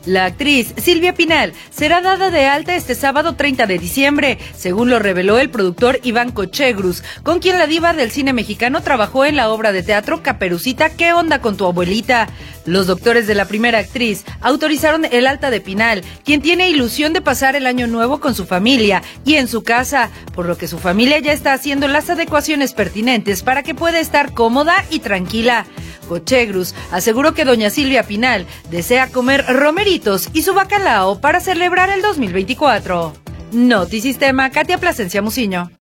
La actriz Silvia Pinal será dada de alta este sábado 30 de diciembre, según lo reveló el productor Iván Cochegruz, con quien la diva del cine mexicano trabajó en la obra de teatro Caperucita, ¿qué onda con tu abuelita? Los doctores de la primera actriz autorizaron el alta de Pinal, quien tiene ilusión de pasar el año nuevo con su familia y en su casa, por lo que su familia ya está haciendo las adecuaciones pertinentes para que pueda estar cómoda y tranquila. Cochegruz aseguró que doña Silvia Pinal desea comer romeritos y su bacalao para celebrar el 2024. Notisistema, Katia Plasencia Muciño.